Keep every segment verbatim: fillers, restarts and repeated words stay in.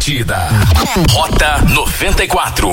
batida. Rota noventa e quatro.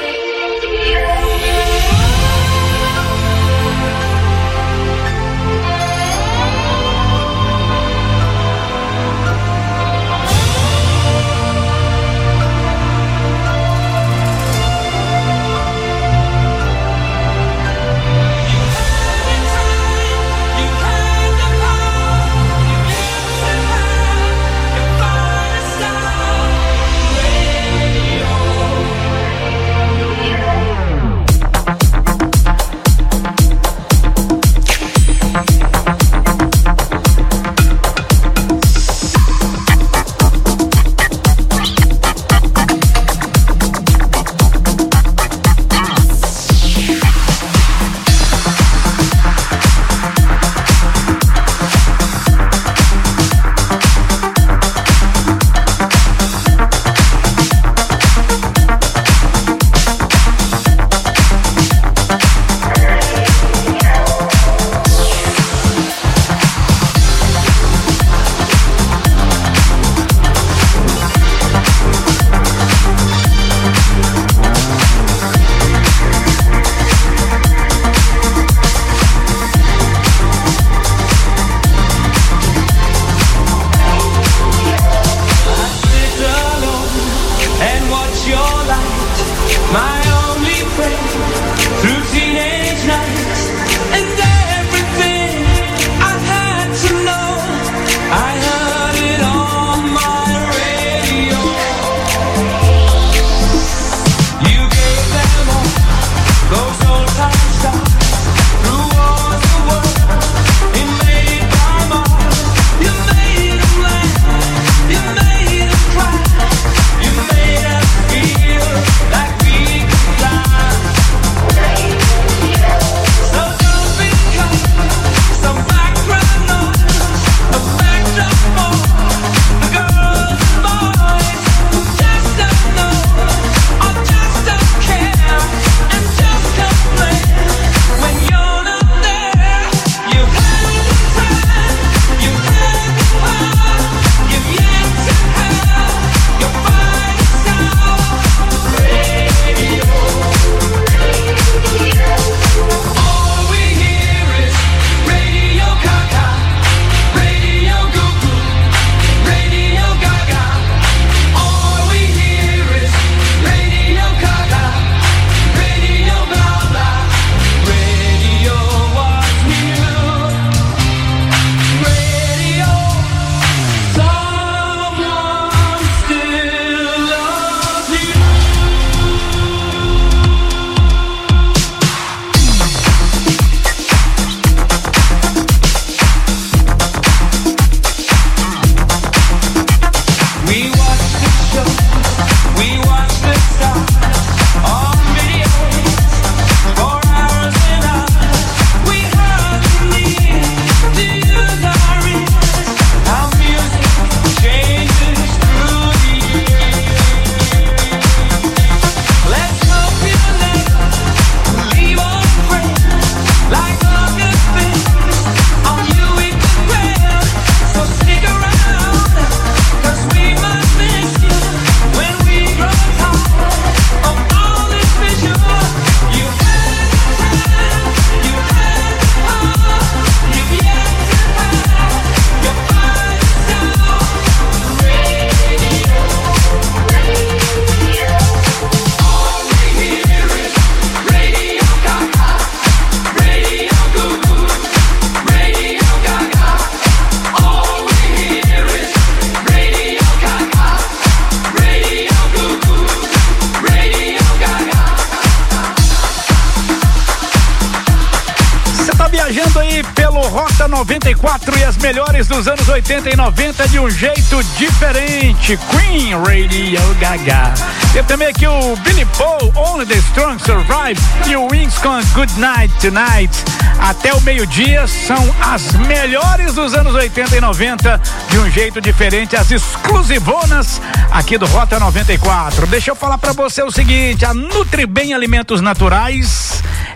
noventa e quatro e as melhores dos anos oitenta e noventa de um jeito diferente. Queen, Radio Gaga. Tem também aqui o Billy Paul, Only the Strong Survive, e o Wings com Good Night Tonight. Até o meio-dia são as melhores dos anos oitenta e noventa de um jeito diferente, as exclusivonas aqui do Rota noventa e quatro. Deixa eu falar pra você o seguinte: a Nutribem Alimentos Naturais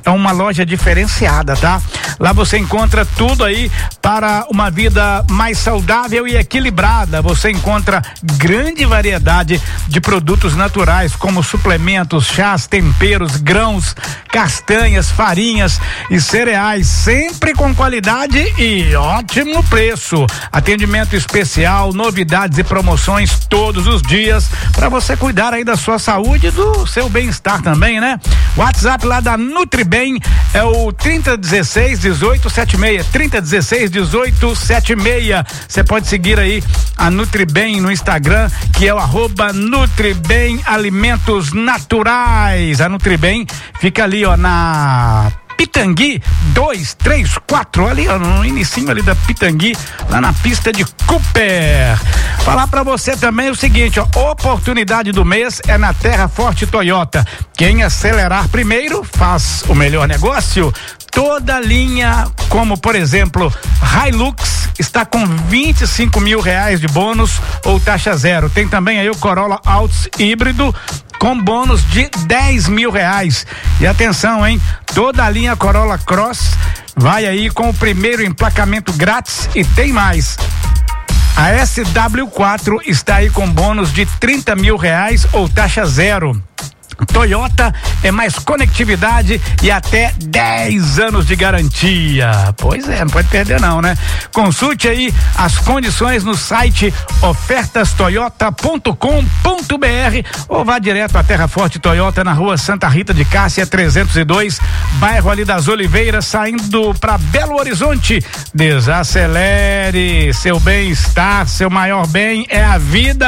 é uma loja diferenciada, tá? Lá você encontra tudo aí para uma vida mais saudável e equilibrada. Você encontra grande variedade de produtos naturais, como suplementos, chás, temperos, grãos, castanhas, farinhas e cereais, sempre com qualidade e ótimo preço. Atendimento especial, novidades e promoções todos os dias para você cuidar aí da sua saúde e do seu bem-estar também, né? O WhatsApp lá da Nutribem é o trinta dezesseis dezoito setenta e seis, trinta dezesseis dezoito setenta e seis. Você pode seguir aí a Nutribem no Instagram, que é o arroba Nutribem Alimentos Naturais. A Nutribem fica ali, ó, na Pitangui dois três quatro, ali ó, no inicinho ali da Pitangui, lá na pista de Cooper. Falar pra você também o seguinte, ó, oportunidade do mês é na Terra Forte Toyota. Quem acelerar primeiro faz o melhor negócio. Toda linha, como por exemplo Hilux, está com vinte e cinco mil reais de bônus ou taxa zero. Tem também aí o Corolla Altis híbrido com bônus de dez mil reais. E atenção, hein? Toda a linha Corolla Cross vai aí com o primeiro emplacamento grátis e tem mais. A S W quatro está aí com bônus de trinta mil reais ou taxa zero. Toyota é mais conectividade e até dez anos de garantia. Pois é, não pode perder não, né? Consulte aí as condições no site ofertas toyota ponto com ponto b r ou vá direto à Terra Forte Toyota na rua Santa Rita de Cássia trezentos e dois, bairro ali das Oliveiras, saindo para Belo Horizonte. Desacelere, seu bem-estar, seu maior bem é a vida.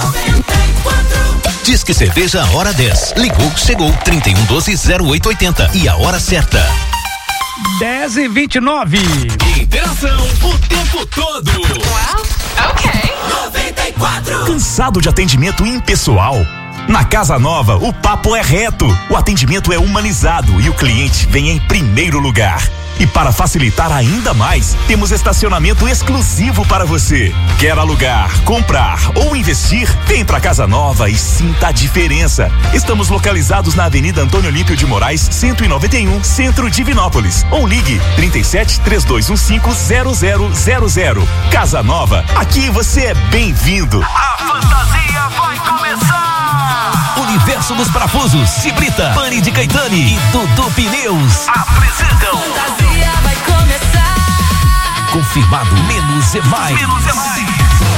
Diz que cerveja a hora dez. Ligou, chegou, trinta e um doze zero oito oitenta e a hora certa. dez e vinte e nove. Interação o tempo todo. Well, ok. noventa e quatro. Cansado de atendimento impessoal? Na Casa Nova, o papo é reto, o atendimento é humanizado e o cliente vem em primeiro lugar. E para facilitar ainda mais, temos estacionamento exclusivo para você. Quer alugar, comprar ou investir? Vem pra Casa Nova e sinta a diferença. Estamos localizados na Avenida Antônio Olímpio de Moraes, cento e noventa e um, Centro de Divinópolis. Ou ligue trinta e sete, três dois um cinco, zero zero zero zero. Casa Nova, aqui você é bem-vindo. A fantasia vai começar! Universo dos Parafusos, Cibrita, Pani de Caetani e Dudu Pneus apresentam. Fantasia vai começar. Confirmado, menos é mais. Menos é mais.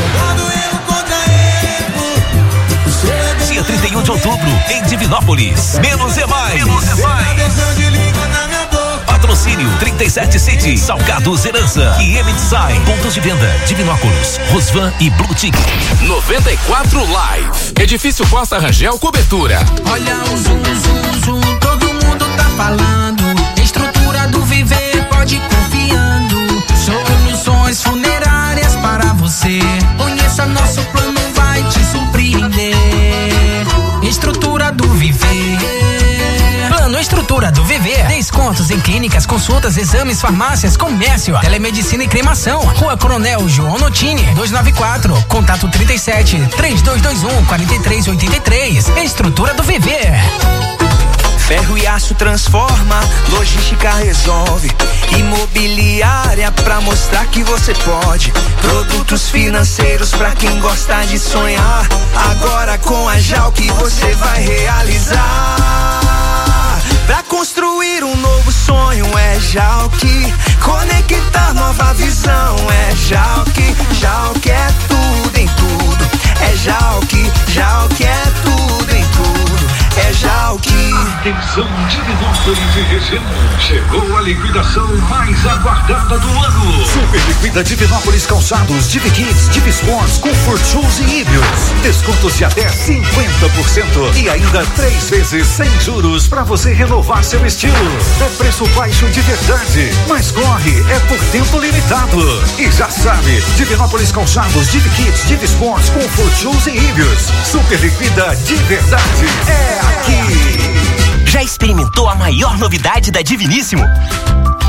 Dia trinta e um de outubro, em Divinópolis. Menos é mais. Menos é mais. Patrocínio trinta e sete City, Salgados Herança e M Design. Pontos de venda, Divinópolis, Rosvan e Blue Tick. noventa e quatro Live. Edifício Costa Rangel Cobertura. Olha o zoom, zoom, zoom, todo mundo tá falando. Estrutura do Viver, pode ir confiando. Soluções funerárias para você. Conheça nosso plano, vai te surpreender. Estrutura do Viver. Plano Estrutura do Viver. Descontos em clínicas, consultas, exames, farmácias, comércio, telemedicina e cremação. Rua Coronel João Notini, duzentos e noventa e quatro. Contato trinta e sete, três dois dois um, quatro três oito três. Estrutura do Viver. Ferro e aço transforma, logística resolve. Imobiliária pra mostrar que você pode. Produtos financeiros pra quem gosta de sonhar. Agora com a Jalc você vai realizar. Pra construir um novo sonho é Jalc. Conectar nova visão é Jalc. Jalc é tudo em tudo. É Jalc, Jalc é tudo em tudo. É Jalc. Atenção, Divinópolis e região. Chegou a liquidação mais aguardada do ano. Super Liquida Divinópolis Calçados, Divi Kids, Divi Sports, Comfort Shoes e Híbridos. Descontos de até cinquenta por cento e ainda três vezes sem juros para você renovar seu estilo. É preço baixo de verdade, mas corre, é por tempo limitado. E já sabe, Divinópolis Calçados, Divi Kids, Divi Sports, Comfort Shoes e Híbridos. Super Liquida de verdade é aqui. Já experimentou a maior novidade da Diviníssimo?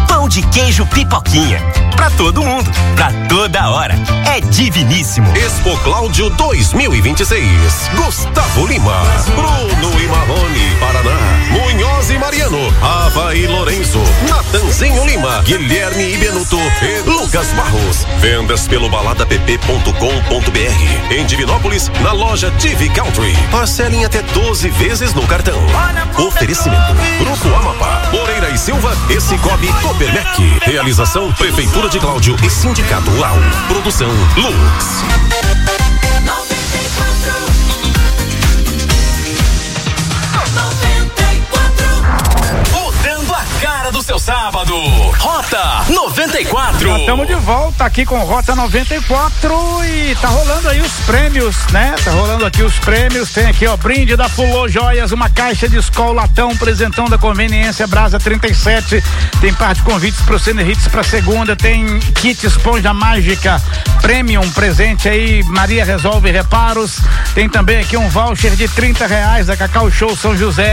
Pão de queijo Pipoquinha. Pra todo mundo, pra toda hora. É diviníssimo. Expo Cláudio dois mil e vinte e seis. Gustavo Lima, Bruno e Marrone, Paraná, Munhoz e Mariano, Ava e Lorenzo, Natanzinho Lima, Guilherme e Benuto e Lucas Barros. Vendas pelo balada p p ponto com ponto b r. Em Divinópolis, na loja T V Country. Parcelem até doze vezes no cartão. Oferecimento: Grupo Amapá, Moreira e Silva e Cicobi Copermec. Realização: Prefeitura de Cláudio e Sindicato Rural. Produção Lux. Mudando a cara do seu sábado. Rota noventa e quatro. Já estamos de volta aqui com Rota noventa e quatro e tá rolando aí os prêmios, né? Tá rolando aqui os prêmios. Tem aqui, ó, brinde da Fulô Joias, uma caixa de Skol latão, presentão da Conveniência Brasa trinta e sete. Tem parte de convites pro Cine Hits pra segunda. Tem kit esponja mágica Premium, presente aí, Maria Resolve Reparos. Tem também aqui um voucher de trinta reais da Cacau Show São José.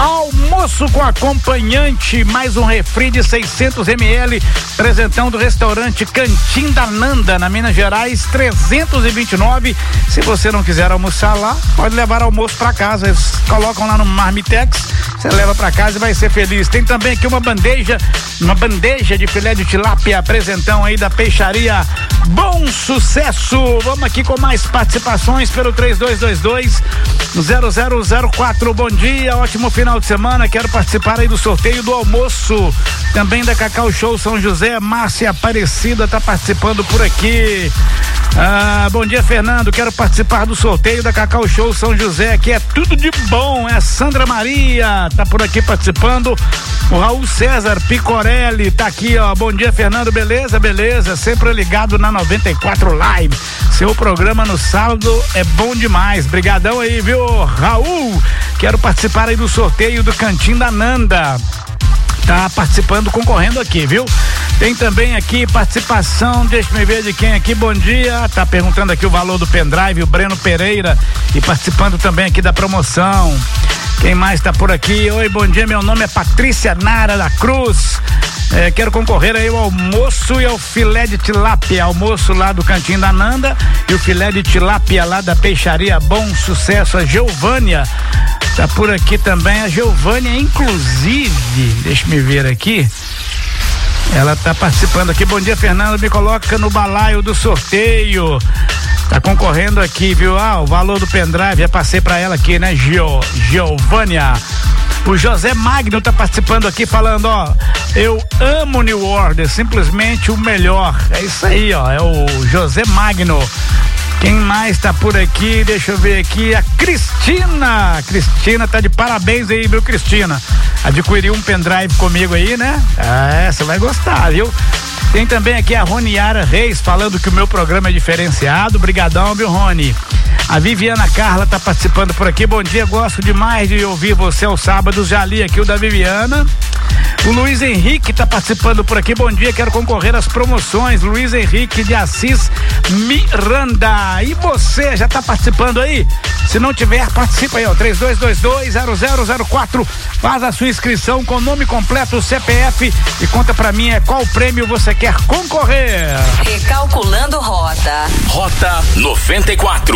Almoço com acompanhante, mais um refri de seiscentos mililitros, presentão do restaurante Cantim da Nanda, na Minas Gerais, trezentos e vinte e nove. Se você não quiser almoçar lá, pode levar almoço pra casa. Eles colocam lá no Marmitex, você leva pra casa e vai ser feliz. Tem também aqui uma bandeja, uma bandeja de filé de tilápia, presentão aí da Peixaria Bom Sucesso. Vamos aqui com mais participações pelo três dois dois dois zero zero zero quatro. Bom dia, ótimo final de semana. Quero participar aí do sorteio do almoço, também da Cacau Show São José. Márcia Aparecida tá participando por aqui. Ah, bom dia, Fernando. Quero participar do sorteio da Cacau Show São José, que é tudo de bom. É a Sandra Maria, tá por aqui participando. O Raul César Picorelli tá aqui, ó. Bom dia, Fernando. Beleza? Beleza. Sempre ligado na noventa e quatro Live. Seu programa no sábado é bom demais. Brigadão aí, viu, Raul? Quero participar aí do sorteio do Cantim da Nanda. Tá participando, concorrendo aqui, viu? Tem também aqui participação, deixa eu ver de quem aqui. Bom dia, tá perguntando aqui o valor do pendrive, o Breno Pereira, e participando também aqui da promoção. Quem mais tá por aqui? Oi, bom dia, meu nome é Patrícia Nara da Cruz. É, quero concorrer aí ao almoço e ao filé de tilápia, almoço lá do Cantinho da Nanda e o filé de tilápia lá da Peixaria Bom Sucesso. A Geovânia tá por aqui também, a Geovânia, inclusive, deixa me ver aqui, ela tá participando aqui. Bom dia, Fernando, me coloca no balaio do sorteio. Tá concorrendo aqui, viu? Ah, o valor do pendrive, já passei pra ela aqui, né, Gio, Geovânia. O José Magno tá participando aqui, falando, ó, eu amo New Order, simplesmente o melhor. É isso aí, ó, é o José Magno. Quem mais tá por aqui? Deixa eu ver aqui, a Cristina. A Cristina tá de parabéns aí, viu, Cristina? Adquiriu um pendrive comigo aí, né? É, você vai gostar, viu? Tem também aqui a Roniara Reis falando que o meu programa é diferenciado. Brigadão, viu, Rony? A Viviana Carla tá participando por aqui. Bom dia, gosto demais de ouvir você aos sábados. Já li aqui o da Viviana. O Luiz Henrique tá participando por aqui. Bom dia, quero concorrer às promoções. Luiz Henrique de Assis Miranda. E você, já tá participando aí? Se não tiver, participa aí, ó, três dois dois dois zero zero zero quatro. Faz a sua inscrição com nome completo, C P F e conta pra mim é qual prêmio você quer concorrer. Recalculando rota. Rota noventa e quatro.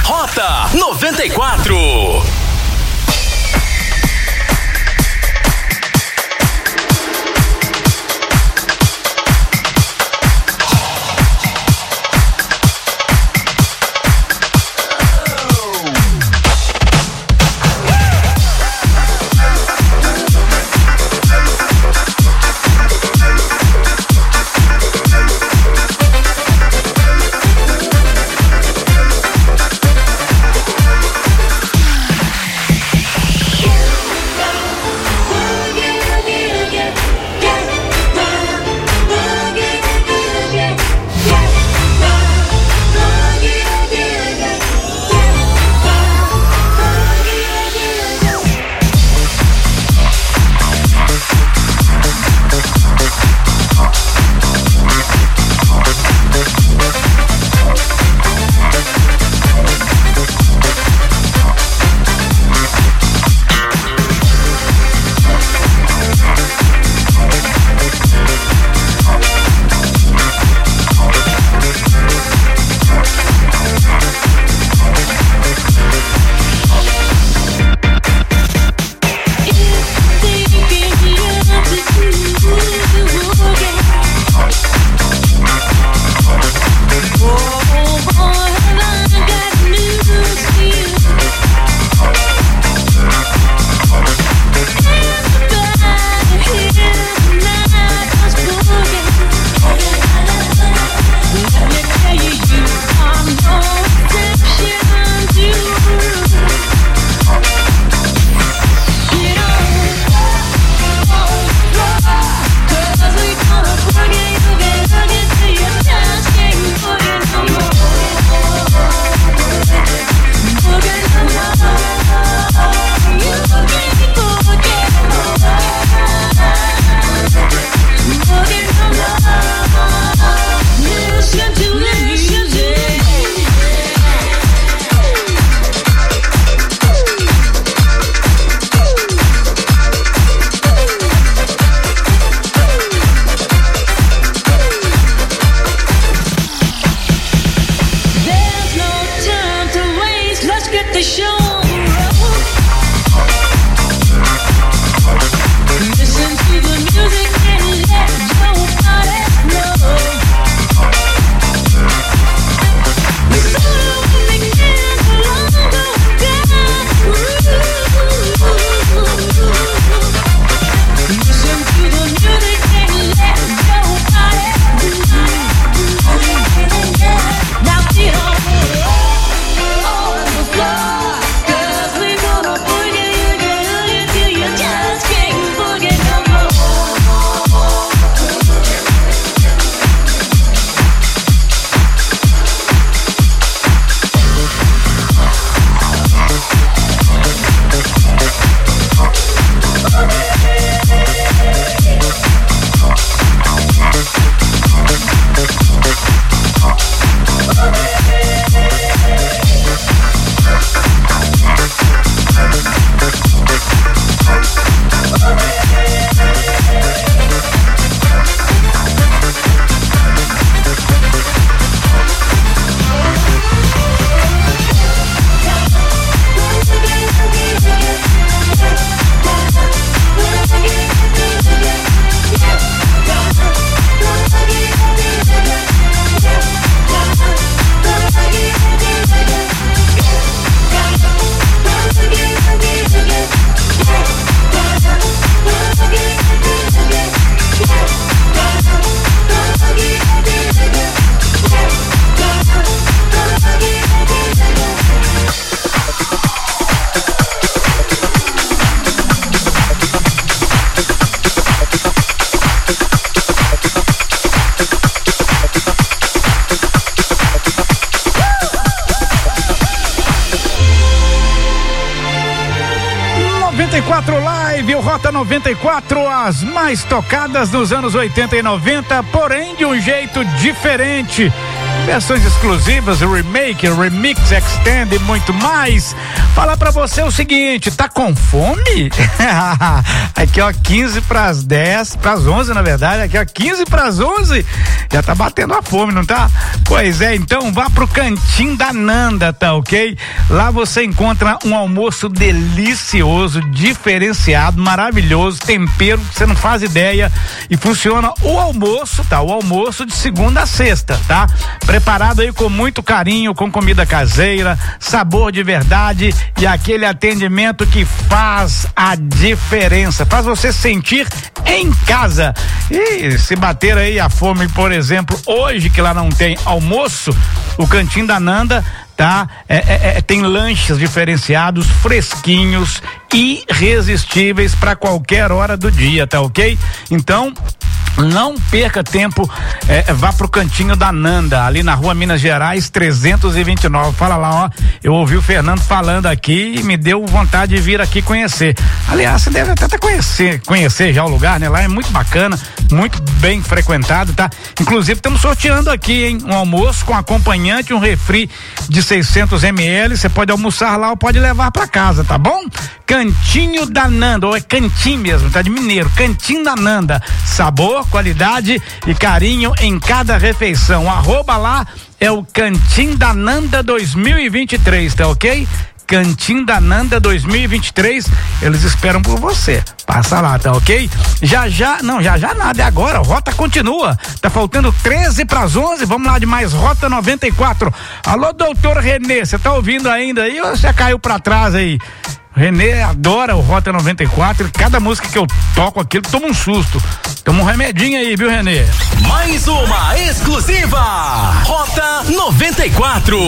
Rota noventa e quatro. noventa e quatro Live, o Rota noventa e quatro, as mais tocadas nos anos oitenta e noventa, porém de um jeito diferente. versões exclusivas, remake, remix, extend e muito mais. Falar pra você o seguinte, tá com fome? Aqui ó, quinze pras dez, pras onze na verdade, aqui ó, quinze pras onze, já tá batendo a fome, não tá? Pois é, então vá pro Cantinho da Nanda, tá ok? Lá você encontra um almoço delicioso, diferenciado, maravilhoso, tempero que você não faz ideia, e funciona o almoço, tá? O almoço de segunda a sexta, tá? Preparado aí com muito carinho, com comida caseira, sabor de verdade e aquele atendimento que faz a diferença, faz você sentir em casa. E se bater aí a fome, por exemplo, hoje que lá não tem almoço, o Cantinho da Nanda, tá? É, é, é, tem lanches diferenciados, fresquinhos, irresistíveis para qualquer hora do dia, tá ok? Então, não perca tempo, é, vá pro Cantinho da Nanda, ali na rua Minas Gerais trezentos e vinte e nove. Fala lá, ó, eu ouvi o Fernando falando aqui e me deu vontade de vir aqui conhecer. Aliás, você deve até conhecer, conhecer já o lugar, né? Lá é muito bacana, muito bem frequentado, tá? Inclusive, estamos sorteando aqui, hein? Um almoço com acompanhante, um refri de seiscentos mililitros. Você pode almoçar lá ou pode levar para casa, tá bom? Cantinho da Nanda, ou é cantinho mesmo, tá? De mineiro, Cantinho da Nanda. Sabor, qualidade e carinho em cada refeição. Arroba lá é o Cantinho da Nanda dois mil e vinte e três, tá ok? Cantinho da Nanda dois mil e vinte e três, eles esperam por você. Passa lá, tá ok? Já já, não, já já nada, é agora, Rota continua. Tá faltando treze pras onze, vamos lá de mais Rota noventa e quatro. Alô, doutor Renê, você tá ouvindo ainda aí ou você caiu pra trás aí? Renê adora o Rota noventa e quatro, cada música que eu toco aqui, toma um susto. Toma um remedinho aí, viu, Renê? Mais uma exclusiva Rota noventa e quatro.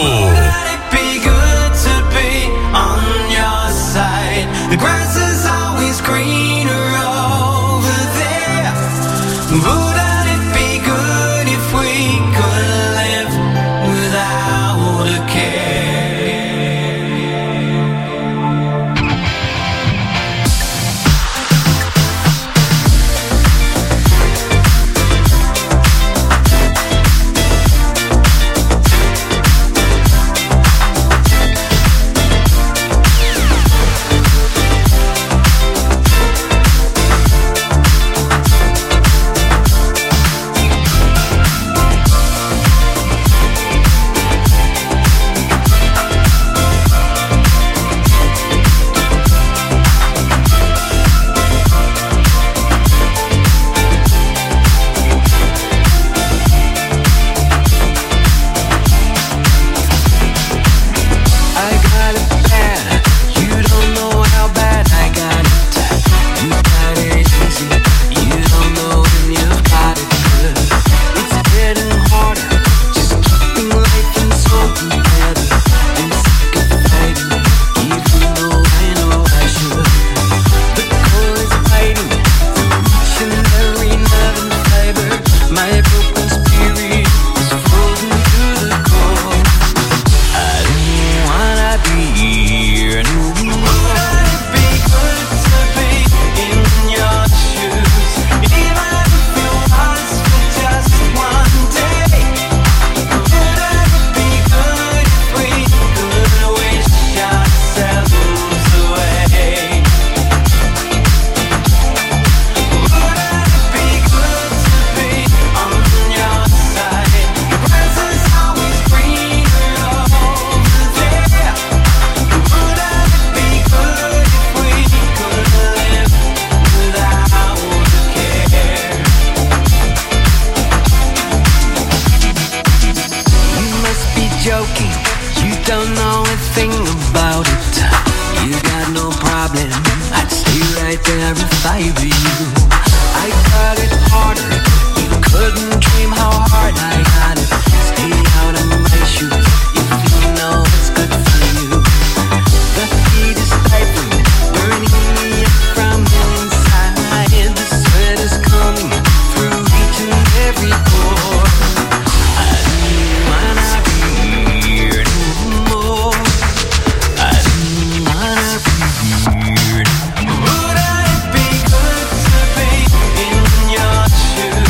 Would I be good to be in your shoes?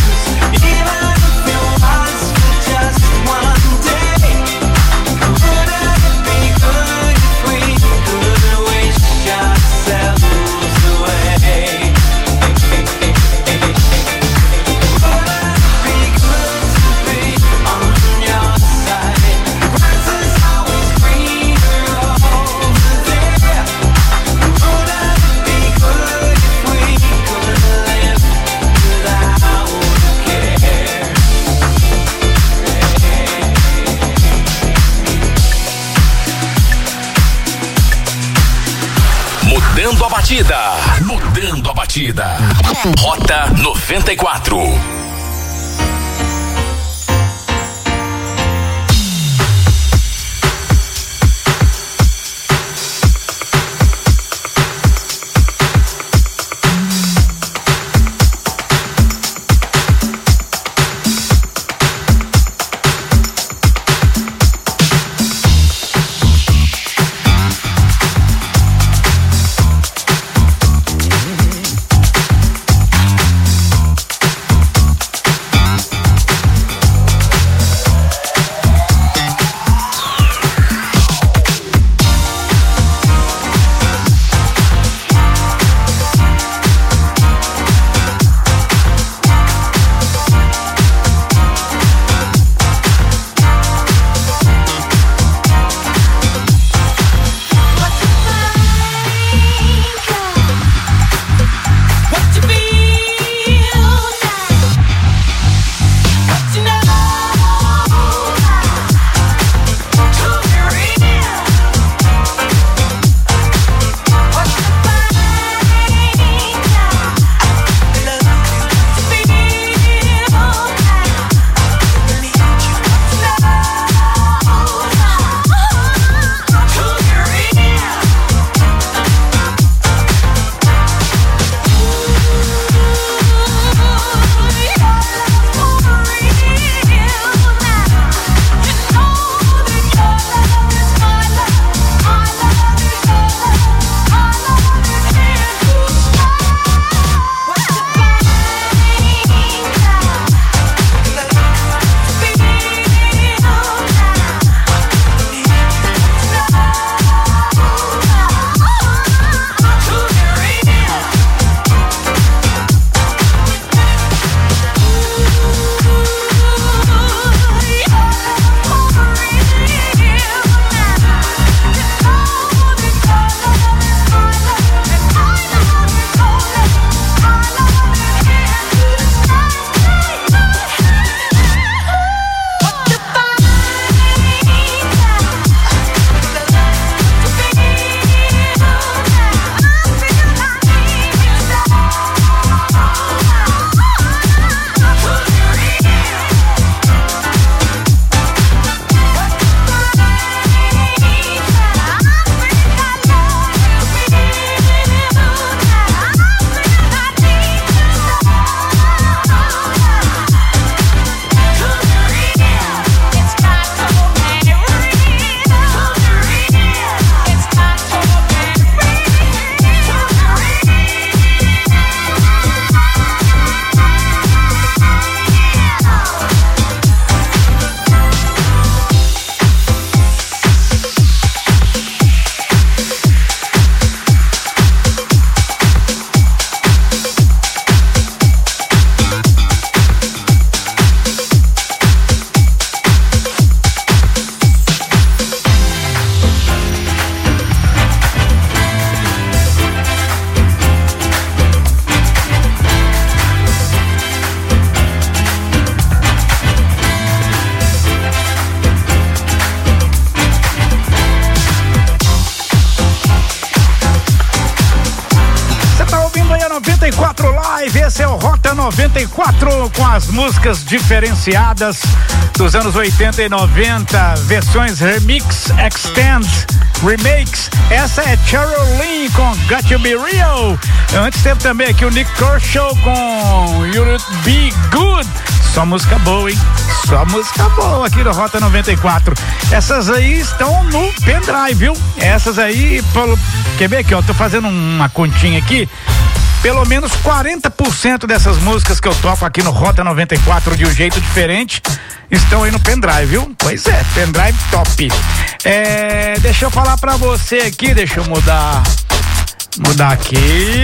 Mudando a batida. Mudando a batida. Rota noventa e quatro. noventa e quatro Live, esse é o Rota noventa e quatro com as músicas diferenciadas dos anos oitenta e noventa, versões remix, extend, remakes. Essa é Cheryl Lynn com Got to Be Real. Antes teve também aqui o Nick Kershaw com You'd Be Good. Só música boa, hein? Só música boa aqui no Rota noventa e quatro. Essas aí estão no pendrive, viu? Essas aí, pelo... quer ver aqui, ó, tô fazendo uma continha aqui. Pelo menos quarenta por cento dessas músicas que eu toco aqui no Rota noventa e quatro de um jeito diferente estão aí no pendrive, viu? Pois é, pendrive top. É, deixa eu falar pra você aqui, deixa eu mudar, mudar aqui.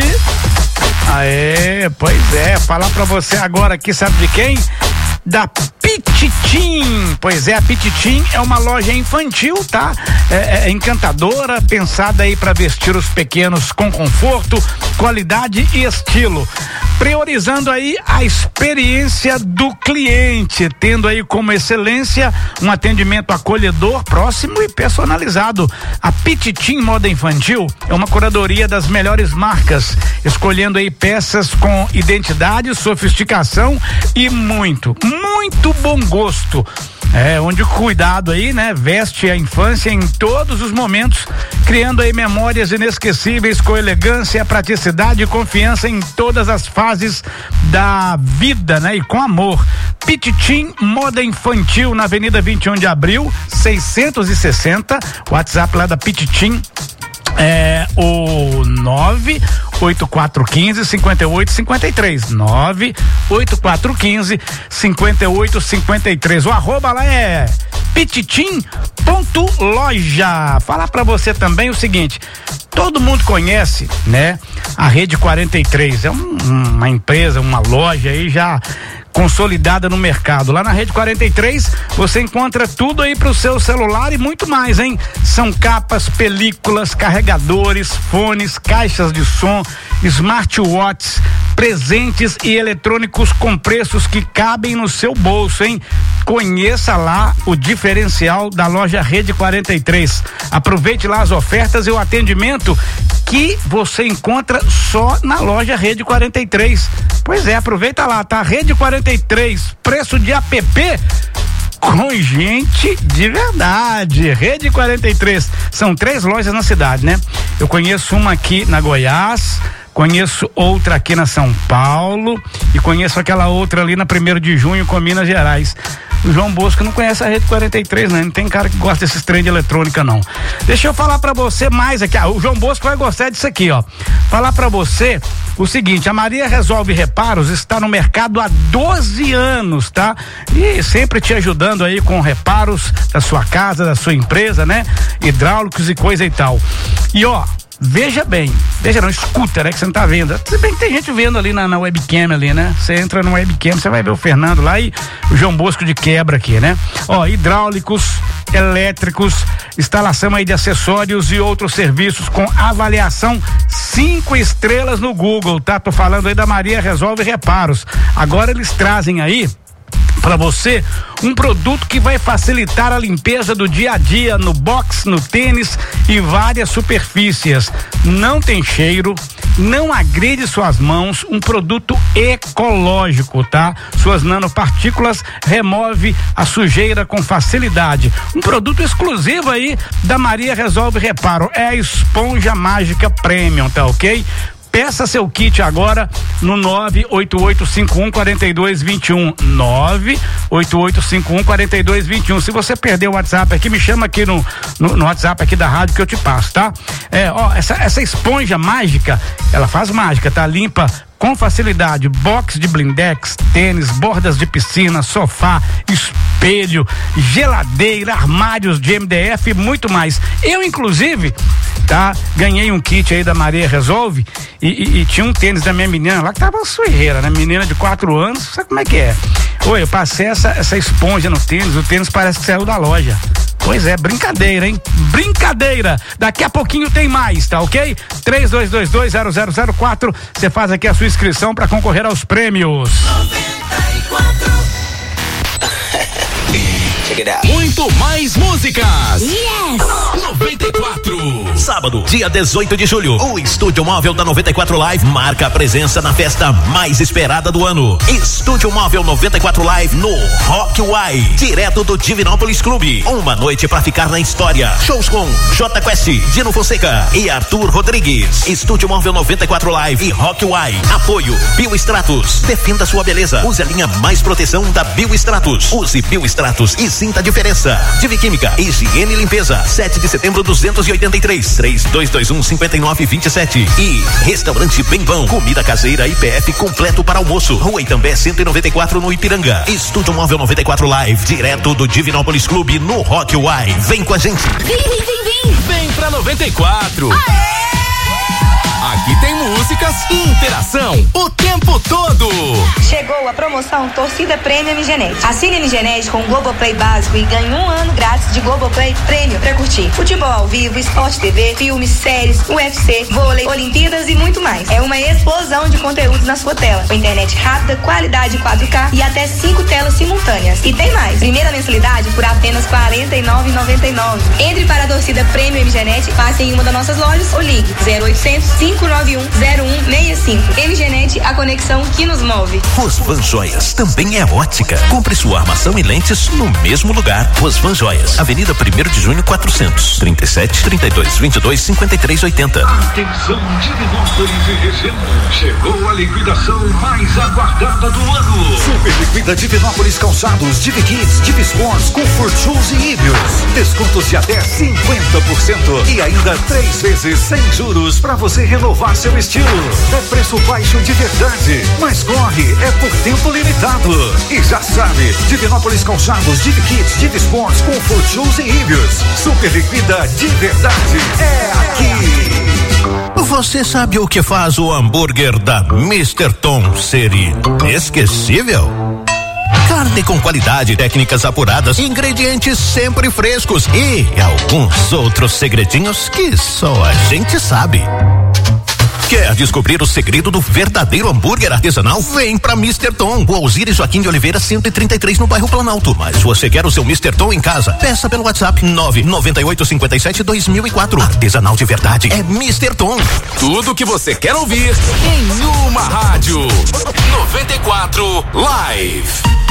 Aê, pois é, falar pra você agora aqui, sabe de quem? Da Pititim. Pois é, a Pititim é uma loja infantil, tá? É, é encantadora, pensada aí para vestir os pequenos com conforto, qualidade e estilo. priorizando aí a experiência do cliente, tendo aí como excelência um atendimento acolhedor, próximo e personalizado. A Pititim Moda Infantil é uma curadoria das melhores marcas, escolhendo aí peças com identidade, sofisticação e muito, muito bom gosto. É, onde o cuidado aí, né, veste a infância em todos os momentos, criando aí memórias inesquecíveis com elegância, praticidade e confiança em todas as fases da vida, né, e com amor. Pititim Moda Infantil na Avenida vinte e um de Abril, seiscentos e sessenta, WhatsApp lá da Pititim. É o nove oito quatro um cinco, cinco oito cinco três, nove oito quatro um cinco, cinco oito cinco três. O arroba lá é pititim ponto loja. Falar pra você também o seguinte: todo mundo conhece, né, a Rede quarenta e três, é um, uma empresa, uma loja aí já consolidada no mercado. Lá na Rede quarenta e três você encontra tudo aí pro seu celular e muito mais, hein? São capas, películas, carregadores, fones, caixas de som, smartwatches, presentes e eletrônicos com preços que cabem no seu bolso, hein? Conheça lá o diferencial da loja Rede quarenta e três. Aproveite lá as ofertas e o atendimento que você encontra só na loja Rede quarenta e três. Pois é, aproveita lá, tá? Rede quarenta e três, preço de app com gente de verdade. Rede quarenta e três, são três lojas na cidade, né? Eu conheço uma aqui na Goiás, conheço outra aqui na São Paulo e conheço aquela outra ali na primeiro de junho com Minas Gerais. O João Bosco não conhece a Rede quarenta e três, né? Não tem cara que gosta desses trem de eletrônica, não. Deixa eu falar pra você mais aqui. Ah, o João Bosco vai gostar disso aqui, ó. Falar pra você o seguinte: a Maria Resolve Reparos está no mercado há doze anos, tá? E sempre te ajudando aí com reparos da sua casa, da sua empresa, né? Hidráulicos e coisa e tal. E ó, veja bem, veja não, escuta, né, que você não tá vendo. Se bem que tem gente vendo ali na, na webcam ali, né? Você entra no webcam, você vai ver o Fernando lá e o João Bosco de quebra aqui, né? Ó, hidráulicos, elétricos, instalação aí de acessórios e outros serviços com avaliação cinco estrelas no Google, tá? Tô falando aí da Maria Resolve Reparos. Agora eles trazem aí para você um produto que vai facilitar a limpeza do dia a dia no box, no tênis e várias superfícies. Não tem cheiro, não agride suas mãos, um produto ecológico, tá? Suas nanopartículas remove a sujeira com facilidade. Um produto exclusivo aí da Maria Resolve Reparo, é a esponja mágica premium, tá ok? Peça seu kit agora no nove oito oito cinco um quatro dois dois um, nove oito oito cinco um quatro dois dois um. Se você perdeu o WhatsApp aqui, me chama aqui no, no, no WhatsApp aqui da rádio que eu te passo, tá? É, ó, essa, essa esponja mágica, ela faz mágica, tá? Limpa com facilidade, box de blindex, tênis, bordas de piscina, sofá, espelho, geladeira, armários de M D F e muito mais. Eu, inclusive, tá? Ganhei um kit aí da Maria Resolve e, e, e tinha um tênis da minha menina lá que tava sueira, né? Menina de quatro anos, sabe como é que é? Oi, eu passei essa, essa esponja no tênis, o tênis parece que saiu da loja. Pois é, brincadeira, hein? Brincadeira! Daqui a pouquinho tem mais, tá ok? três dois dois dois zero zero zero quatro, você faz aqui a sua inscrição para concorrer aos prêmios. noventa e quatro Muito mais músicas. Yes! noventa e quatro Sábado, dia dezoito de julho, o Estúdio Móvel da noventa e quatro Live marca a presença na festa mais esperada do ano. Estúdio Móvel noventa e quatro Live no Rock Uai, direto do Divinópolis Clube. Uma noite pra ficar na história. Shows com J Quest, Dino Fonseca e Arthur Rodrigues. Estúdio Móvel noventa e quatro Live e Rock Uai. Apoio Biostratos. Defenda sua beleza. Use a linha mais proteção da Biostratos. Use Biostratos e sinta a diferença. Divi Química, Higiene e Limpeza. sete de setembro duzentos e oitenta e três, três dois dois um, cinco nove dois sete. E Restaurante Bem Bom, comida caseira I P F completo para almoço. Rua Itambé cento e noventa e quatro no Ipiranga. Estúdio Móvel noventa e quatro Live, direto do Divinópolis Clube no Rock Uai. Vem com a gente. Vem, vem, vem, vem. Vem pra noventa e quatro. Aê! Aqui tem músicas, inter superação o tempo todo. Chegou a promoção Torcida Prêmio M G Net. Assine M G Net com o Globoplay básico e ganhe um ano grátis de Globoplay Prêmio pra curtir futebol ao vivo, Sport T V, filmes, séries, U F C, vôlei, Olimpíadas e muito mais. É uma explosão de conteúdos na sua tela. Com internet rápida, qualidade quatro K e até cinco telas simultâneas. E tem mais. Primeira mensalidade por apenas quarenta e nove reais e noventa e nove centavos. Entre para a Torcida Prêmio M G Net, passe em uma das nossas lojas ou ligue zero oitocentos, cinco nove um, zero um seis cinco. M G Net, a conexão que nos move. Rosvan Joias também é ótica. Compre sua armação e lentes no mesmo lugar. Rosvan Joias, Avenida primeiro de junho, quatrocentos, trinta e sete, trinta e dois, vinte e dois, cinquenta e três, oitenta. Atenção, Divinópolis e região. Chegou a liquidação mais aguardada do ano. Super Liquida Divinópolis Calçados, Divi Kids, Divi Sports, Comfort Shoes e Íbios. Descontos de até cinquenta por cento e ainda três vezes sem juros para você renovar seu estilo. É preço baixo de verdade, mas corre, é por tempo limitado. E já sabe, Divinópolis Calçados, Divi Kids, Divi Sports, Comfort Shoes e Íbios. Super Liquida de verdade é aqui. Você sabe o que faz o hambúrguer da mister Tom ser inesquecível? Carne com qualidade, técnicas apuradas, ingredientes sempre frescos e alguns outros segredinhos que só a gente sabe. Quer descobrir o segredo do verdadeiro hambúrguer artesanal? Vem pra mister Tom, o Alzire Joaquim de Oliveira cento e trinta e três no bairro Planalto. Mas se você quer o seu mister Tom em casa, peça pelo WhatsApp nove nove oito cinco sete dois mil e quatro. Artesanal de verdade é mister Tom. Tudo que você quer ouvir em uma rádio. noventa e quatro Live.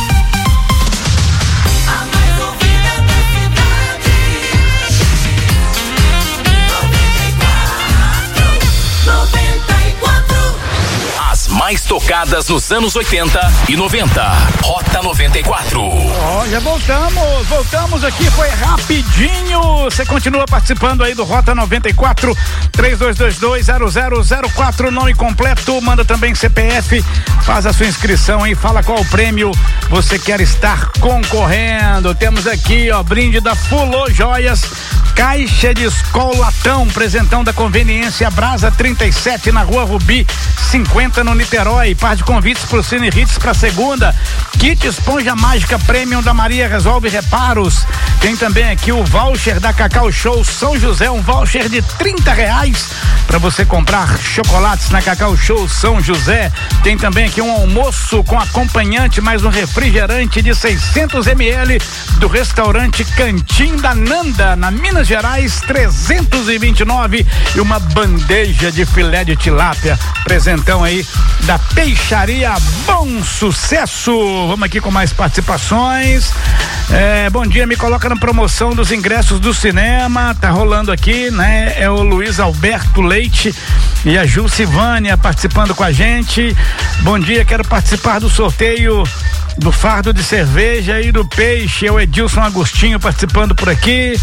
As mais tocadas nos anos oitenta e noventa. Rota noventa e quatro. Ó, oh, já voltamos, voltamos aqui, foi rapidinho. Você continua participando aí do Rota noventa e quatro, três dois dois dois, zero zero zero quatro, nome completo, manda também C P F, faz a sua inscrição aí, fala qual prêmio você quer estar concorrendo. Temos aqui, ó, brinde da Fulô Joias, caixa de Skol latão, presentão da conveniência Brasa trinta e sete na Rua Rubi cinquenta no Niterói. Par de convites pro Cine Hits pra segunda. Kit esponja mágica Premium da Maria Resolve Reparos. Tem também aqui o voucher da Cacau Show São José, um voucher de trinta reais para você comprar chocolates na Cacau Show São José. Tem também aqui um almoço com acompanhante, mais um refrigerante de seiscentos mililitros do restaurante Cantim da Nanda, na Minas Gerais trezentos e vinte e nove, e uma bandeja de filé de tilápia, presentão aí da Peixaria Bom Sucesso. Vamos aqui com mais participações. É, bom dia, me coloca na promoção dos ingressos do cinema, tá rolando aqui, né? É o Luiz Alberto Leite e a Ju Silvânia participando com a gente. Bom dia, quero participar do sorteio do fardo de cerveja e do peixe. É o Edilson Agostinho participando por aqui.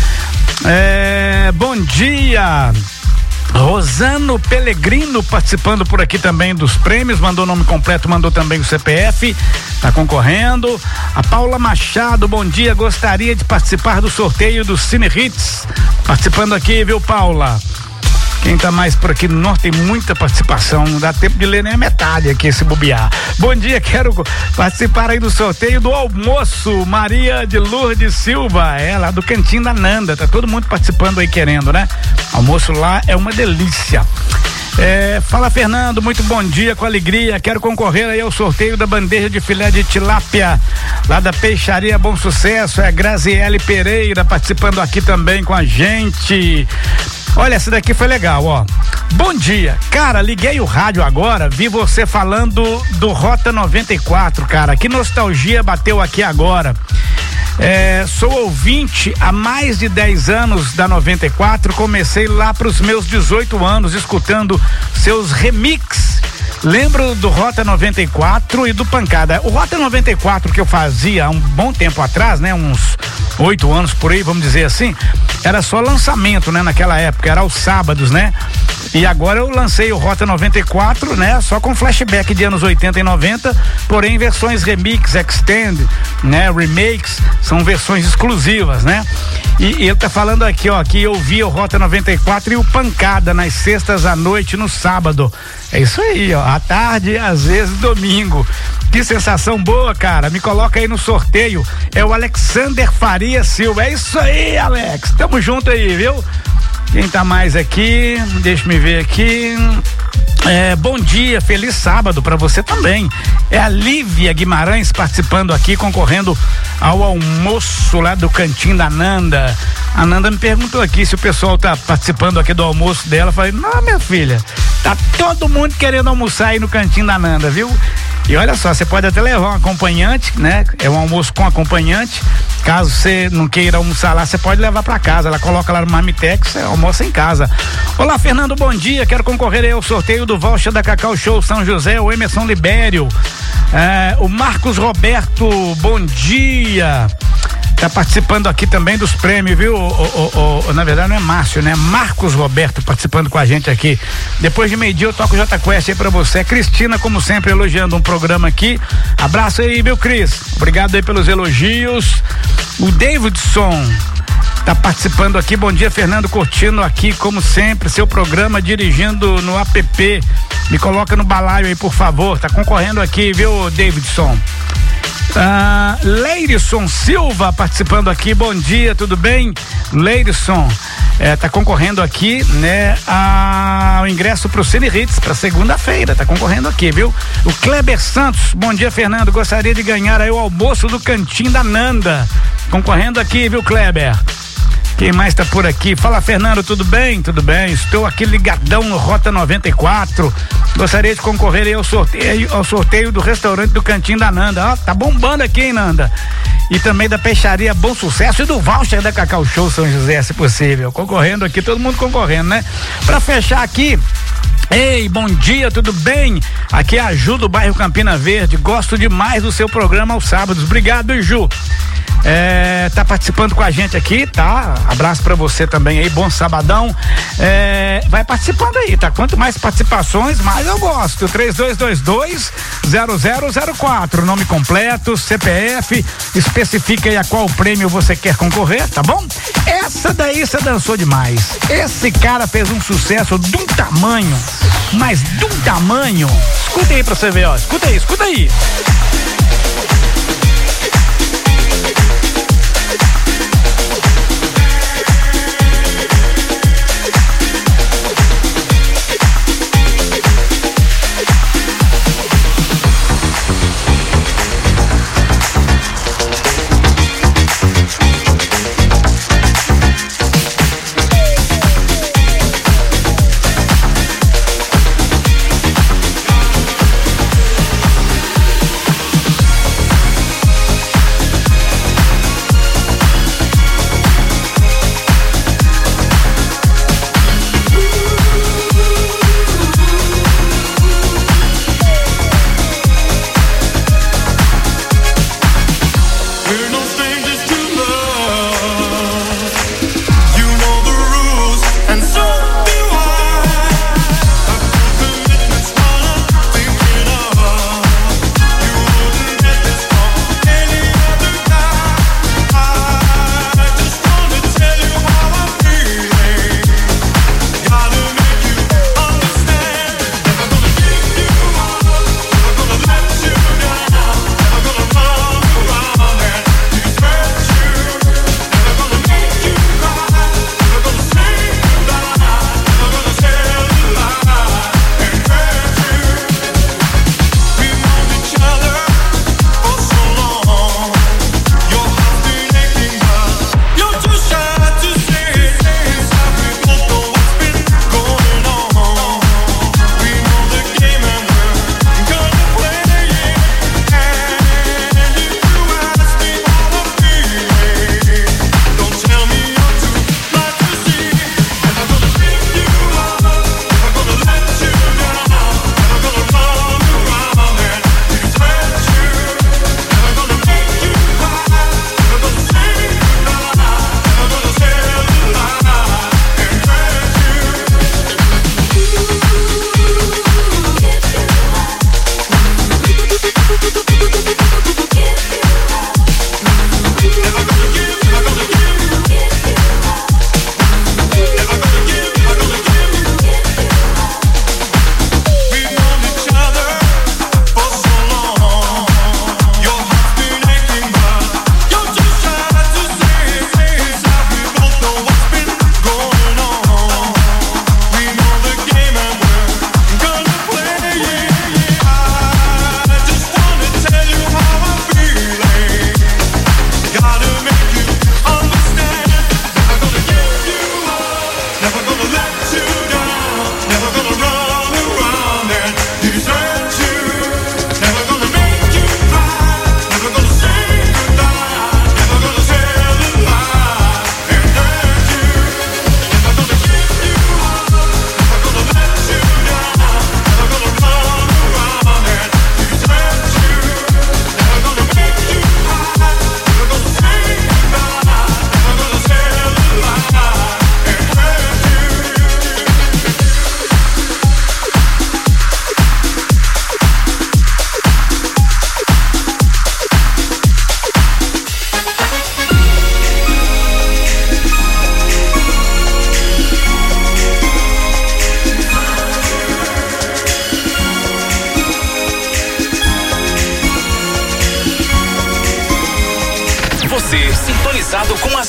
É, bom dia, Rosano Pellegrino participando por aqui também dos prêmios, mandou o nome completo, mandou também o C P F, tá concorrendo. A Paula Machado, bom dia, gostaria de participar do sorteio do Cine Hits, participando aqui, viu, Paula? Quem tá mais por aqui no norte tem muita participação, não dá tempo de ler nem a metade aqui, esse bobear. Bom dia, quero participar aí do sorteio do almoço, Maria de Lourdes Silva, é lá do Cantinho da Nanda, tá todo mundo participando aí querendo, né? Almoço lá é uma delícia. É, fala, Fernando, muito bom dia, com alegria, quero concorrer aí ao sorteio da bandeja de filé de tilápia lá da Peixaria Bom Sucesso, é a Graziele Pereira participando aqui também com a gente. Olha, essa daqui foi legal, ó. Bom dia, cara, liguei o rádio agora, vi você falando do Rota noventa e quatro, cara, que nostalgia bateu aqui agora. É, sou ouvinte há mais de dez anos da noventa e quatro, comecei lá pros meus dezoito anos escutando seus remix. Lembro do Rota noventa e quatro e do Pancada. O Rota noventa e quatro que eu fazia há um bom tempo atrás, né? Uns oito anos por aí, vamos dizer assim, era só lançamento, né? Naquela época, era aos sábados, né? E agora eu lancei o Rota noventa e quatro, né? Só com flashback de anos oitenta e noventa, porém versões remix, extend, né? Remakes, são versões exclusivas, né? E, e ele tá falando aqui, ó, que eu vi o Rota noventa e quatro e o Pancada nas sextas à noite no sábado. É isso aí, ó, à tarde, às vezes domingo. Que sensação boa, cara. Me coloca aí no sorteio. É o Alexander Faria Silva. É isso aí, Alex. Tamo junto aí, viu? Quem tá mais aqui? Deixa me ver aqui. É, bom dia, feliz sábado pra você também. É a Lívia Guimarães participando aqui, concorrendo ao almoço lá do Cantinho da Nanda. A Nanda me perguntou aqui se o pessoal tá participando aqui do almoço dela. Eu falei, não, minha filha, tá todo mundo querendo almoçar aí no Cantinho da Nanda, viu? E olha só, você pode até levar um acompanhante, né? É um almoço com acompanhante. Caso você não queira almoçar lá, você pode levar pra casa. Ela coloca lá no Marmitex, você almoça em casa. Olá, Fernando, bom dia. Quero concorrer aí ao sorteio do voucher da Cacau Show São José, o Emerson Libério. É, o Marcos Roberto, bom dia. Tá participando aqui também dos prêmios, viu? O, o, o, na verdade não é Márcio, né? Marcos Roberto participando com a gente aqui. Depois de meio dia eu toco o J Quest aí pra você. Cristina, como sempre, elogiando um programa aqui. Abraço aí, meu Cris. Obrigado aí pelos elogios. O Davidson tá participando aqui. Bom dia, Fernando, curtindo aqui, como sempre, seu programa, dirigindo no app. Me coloca no balaio aí, por favor. Tá concorrendo aqui, viu, Davidson? Ah, Leidson Silva participando aqui, bom dia, tudo bem? Leidson é, tá concorrendo aqui, né, ao ingresso pro Cine Hits pra segunda-feira, tá concorrendo aqui, viu? O Kleber Santos, bom dia, Fernando, gostaria de ganhar aí o almoço do Cantinho da Nanda, concorrendo aqui, viu, Kleber? Quem mais tá por aqui? Fala, Fernando, tudo bem? Tudo bem, estou aqui ligadão no Rota noventa e quatro. Gostaria de concorrer aí ao sorteio, ao sorteio do restaurante do Cantinho da Nanda. Ó, tá bombando aqui, hein, Nanda? E também da Peixaria Bom Sucesso e do voucher da Cacau Show São José, se possível. Concorrendo aqui, todo mundo concorrendo, né? Pra fechar aqui, ei, bom dia, tudo bem? Aqui é a Ju do bairro Campina Verde. Gosto demais do seu programa aos sábados. Obrigado, Ju. É, tá participando com a gente aqui, tá? Abraço pra você também aí, bom sabadão. É, vai participando aí, tá? Quanto mais participações, mais eu gosto. três dois dois dois, zero zero zero quatro, nome completo, C P F, especifica aí a qual prêmio você quer concorrer, tá bom? Essa daí você dançou demais. Esse cara fez um sucesso de um tamanho, mas de um tamanho. Escuta aí pra você ver, ó. Escuta aí, escuta aí.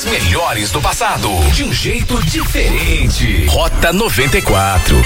As melhores do passado, de um jeito diferente. Rota noventa e quatro.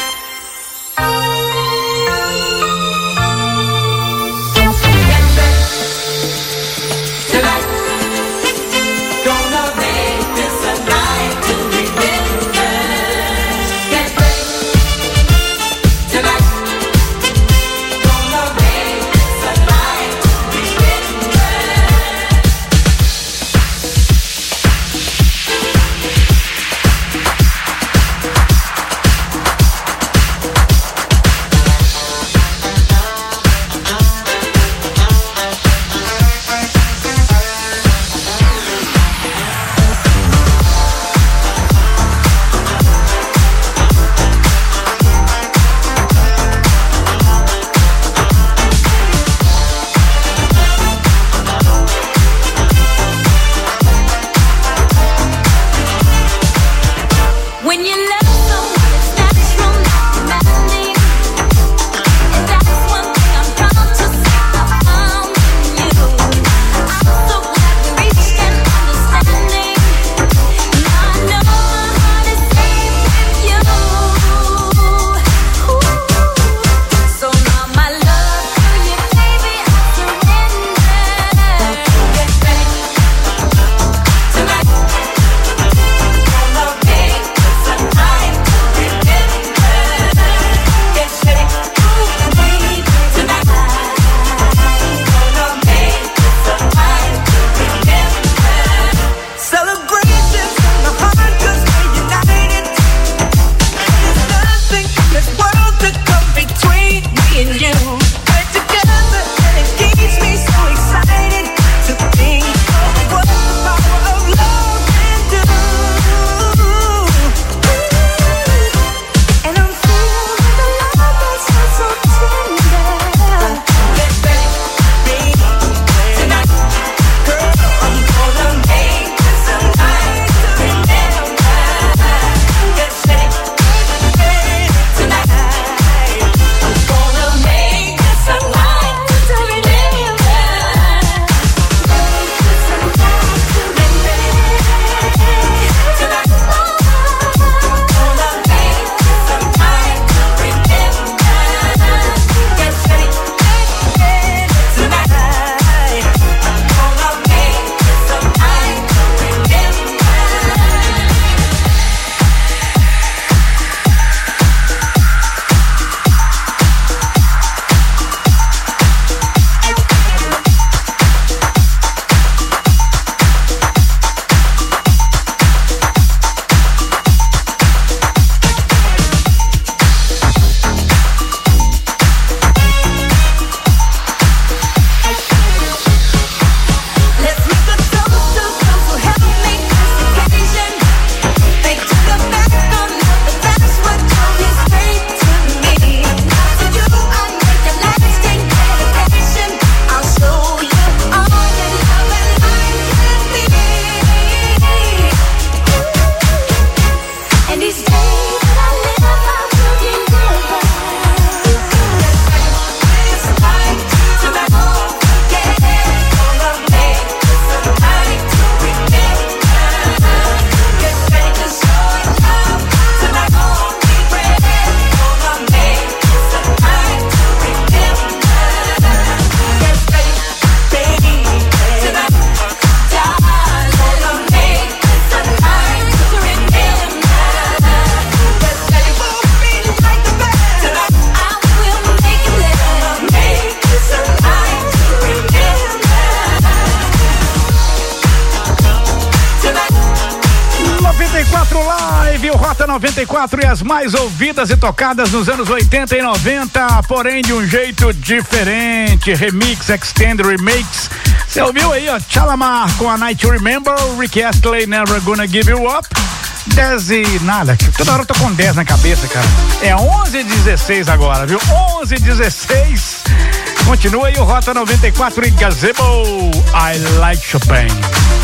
noventa e quatro e as mais ouvidas e tocadas nos anos oitenta e noventa, porém de um jeito diferente. Remix, Extend, Remakes. Você ouviu aí, ó, Shalamar com a Night to Remember, Rick Astley, Never Gonna Give You Up. dez e nada, toda hora eu tô com dez na cabeça, cara. É onze e dezesseis agora, viu? onze e dezesseis. Continua aí o Rota noventa e quatro e Gazebo, I Like Chopin.